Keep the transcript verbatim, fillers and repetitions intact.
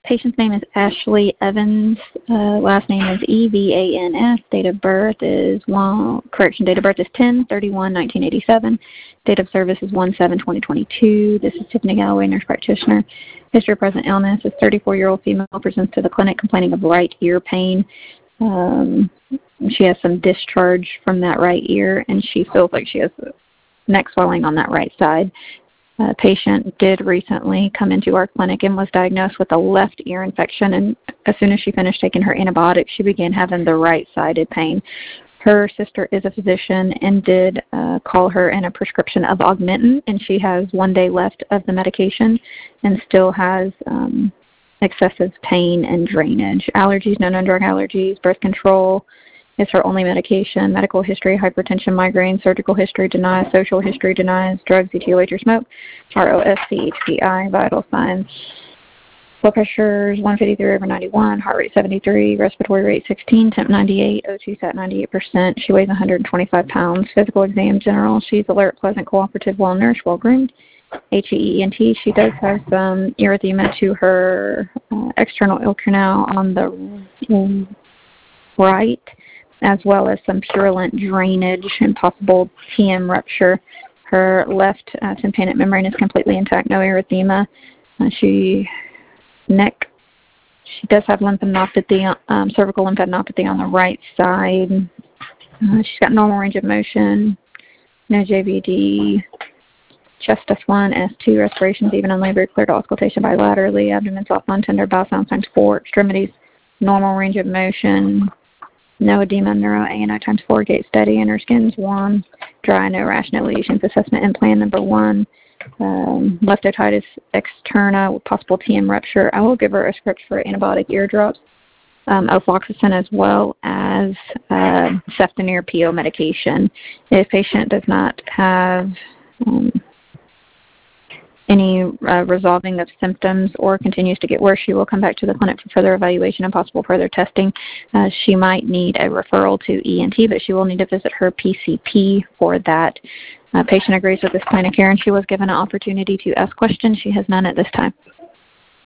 patient's name is Ashley Evans. Uh, last name is E V A N S. Date of birth is one. Correction. Date of birth is ten thirty-one nineteen eighty-seven. Date of service is one seven twenty twenty-two. This is Tiffany Galloway, nurse practitioner. History of present illness is thirty-four-year-old female presents to the clinic complaining of right ear pain. Um, she has some discharge from that right ear, and she feels like she has neck swelling on that right side. A patient did recently come into our clinic and was diagnosed with a left ear infection, and as soon as she finished taking her antibiotics, she began having the right-sided pain. Her sister is a physician and did uh, call her in a prescription of Augmentin, and she has one day left of the medication and still has um, excessive pain and drainage. Allergies, no known drug allergies, birth control is her only medication. Medical history, hypertension, migraine, surgical history denies, social history denies, drugs, E T O H or smoke, R O S C, H P I, vital signs. Blood pressure is one fifty-three over ninety-one, heart rate seventy-three, respiratory rate sixteen, temp ninety-eight, O two sat ninety-eight percent. She weighs one hundred twenty-five pounds. Physical exam general. She's alert, pleasant, cooperative, well-nourished, well-groomed. H E E N T. She does have some erythema to her uh, external ill canal on the right, as well as some purulent drainage and possible T M rupture. Her left uh, tympanic membrane is completely intact, no erythema. Uh, she neck. She does have lymphadenopathy, um, cervical lymphadenopathy on the right side. Uh, she's got normal range of motion, no J V D. Chest S one, S two, respirations even unlabored, clear to auscultation bilaterally, abdomen soft, non-tender, bowel sounds times four, extremities, normal range of motion, no edema, neuro, A N I times four, gait steady, inner skin's warm, dry, no rash, no lesions, assessment and plan number one, um, left otitis externa with possible T M rupture. I will give her a script for antibiotic ear drops, um, ofloxacin, as well as uh, Ceftonir P O medication. If patient does not have um, any uh, resolving of symptoms or continues to get worse, she will come back to the clinic for further evaluation and possible further testing. Uh, she might need a referral to E N T, but she will need to visit her P C P for that. Uh, patient agrees with this plan of care, and she was given an opportunity to ask questions. She has none at this time.